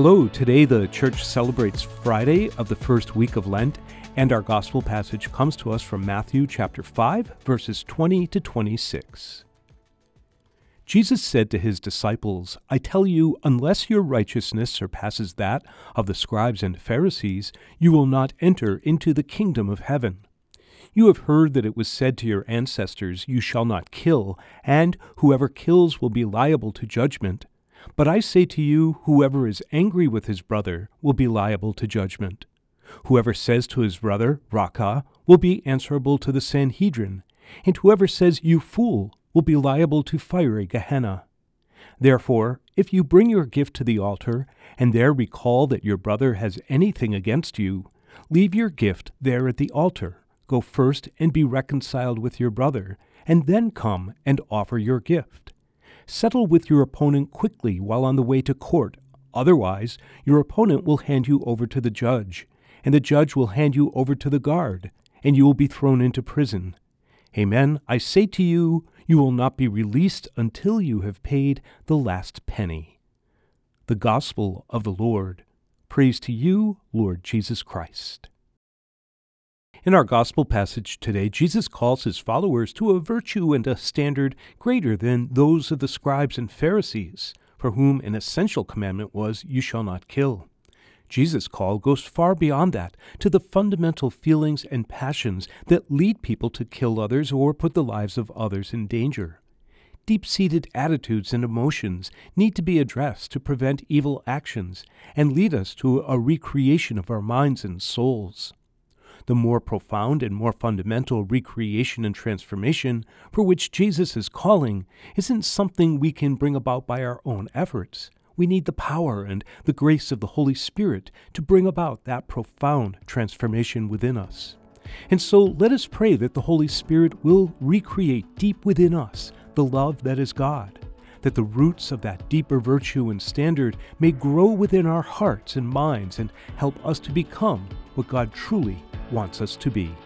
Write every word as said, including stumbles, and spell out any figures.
Hello, today the church celebrates Friday of the first week of Lent, and our gospel passage comes to us from Matthew chapter five, verses twenty to twenty-six. Jesus said to his disciples, "I tell you, unless your righteousness surpasses that of the scribes and Pharisees, you will not enter into the kingdom of heaven. You have heard that it was said to your ancestors, 'You shall not kill,' and whoever kills will be liable to judgment. But I say to you, whoever is angry with his brother will be liable to judgment. Whoever says to his brother, 'Raca,' will be answerable to the Sanhedrin, and whoever says, 'You fool,' will be liable to fiery Gehenna. Therefore, if you bring your gift to the altar, and there recall that your brother has anything against you, leave your gift there at the altar. Go first and be reconciled with your brother, and then come and offer your gift. Settle with your opponent quickly while on the way to court. Otherwise, your opponent will hand you over to the judge, and the judge will hand you over to the guard, and you will be thrown into prison. Amen, I say to you, you will not be released until you have paid the last penny." The Gospel of the Lord. Praise to you, Lord Jesus Christ. In our gospel passage today, Jesus calls his followers to a virtue and a standard greater than those of the scribes and Pharisees, for whom an essential commandment was, "You shall not kill." Jesus' call goes far beyond that, to the fundamental feelings and passions that lead people to kill others or put the lives of others in danger. Deep-seated attitudes and emotions need to be addressed to prevent evil actions and lead us to a recreation of our minds and souls. The more profound and more fundamental recreation and transformation for which Jesus is calling isn't something we can bring about by our own efforts. We need the power and the grace of the Holy Spirit to bring about that profound transformation within us. And so let us pray that the Holy Spirit will recreate deep within us the love that is God, that the roots of that deeper virtue and standard may grow within our hearts and minds and help us to become what God truly wants us to be.